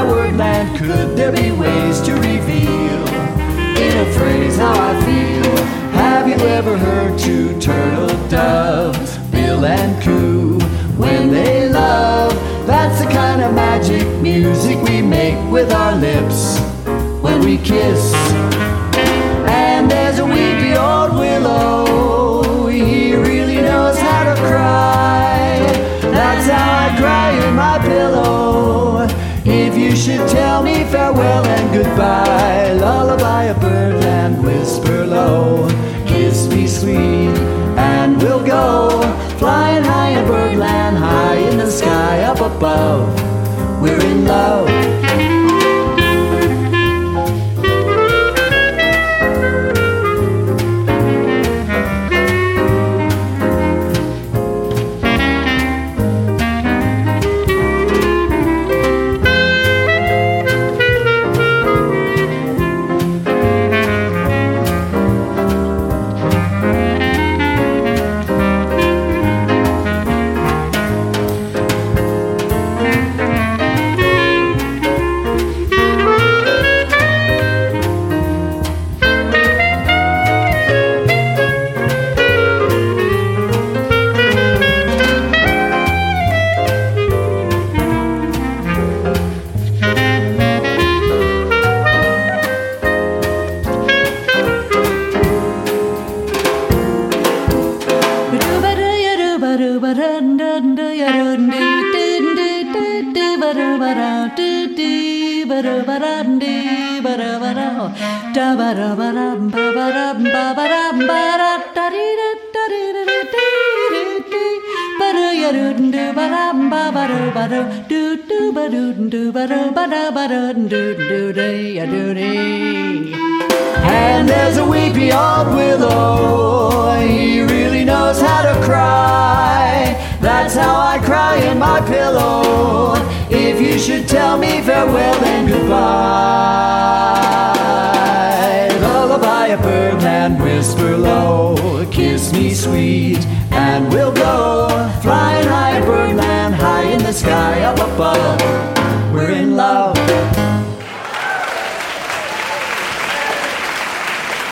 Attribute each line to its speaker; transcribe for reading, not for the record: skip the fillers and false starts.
Speaker 1: my wordland, could there be ways to reveal in a phrase how I feel? Have you ever heard two turtle doves, bill and coo, when they love? That's the kind of magic music we make with our lips when we kiss. And there's a weepy old willow, he really knows how to cry. That's how I cry in my pillow. If you should tell me farewell and goodbye, lullaby a birdland, whisper low, kiss me sweet, and we'll go flying high in birdland, high in the sky up above. We're in love. And there's a weepy old willow, he really knows how to cry. That's how I cry in my pillow. If you should tell me farewell and goodbye, lullaby a birdland, whisper low, kiss me sweet, and we'll